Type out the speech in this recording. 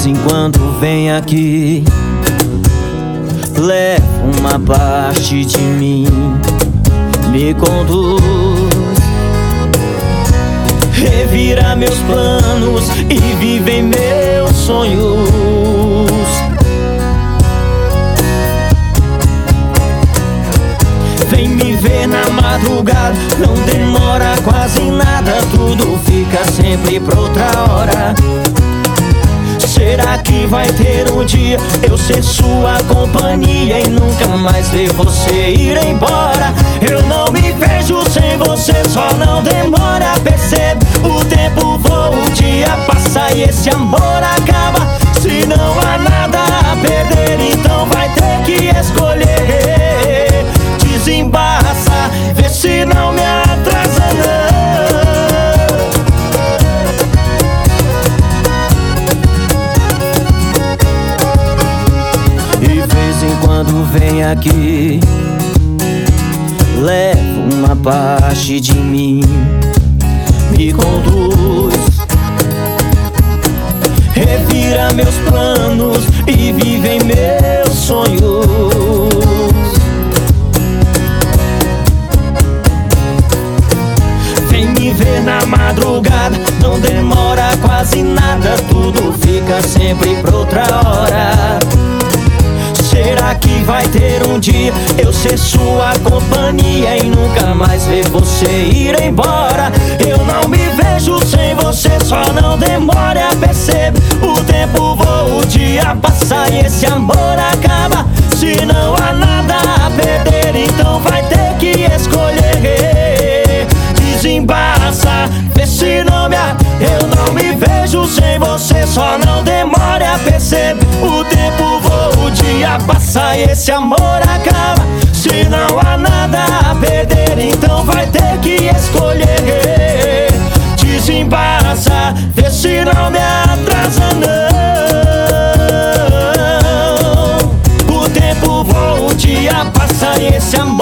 em quando vem aqui, leva uma parte de mim, me conduz, revira meus planos e vive em meus sonhos. Vem me ver na madrugada, não demora quase nada, tudo fica sempre pra outra hora. Será que vai ter um dia eu ser sua companhia e nunca mais ver você ir embora? Eu não me vejo sem você, só não demora, percebe? O tempo voa, o dia passa e esse amor acaba. Se não há nada a perder, então vai ter que escolher. Desembaça, vê se não me atrasa não. Quando vem aqui, leva uma parte de mim, me conduz, revira meus planos e vive em meus sonhos. Vem me ver na madrugada, não demora quase nada, tudo fica sempre pra outra hora. Será que vai ter um dia eu ser sua companhia e nunca mais ver você ir embora? Eu não me vejo sem você, só não demora, percebe? O tempo voa, o dia passa e esse amor acaba. Se não há nada a perder, então vai ter que escolher. Desembaça, vê se não me eu não me vejo sem você, só não demora, percebe? O tempo voa, o dia passa e esse amor acaba. Se não há nada a perder, então vai ter que escolher. Desembaça, vê se não me atrasa não. O tempo voa, o dia passa e esse amor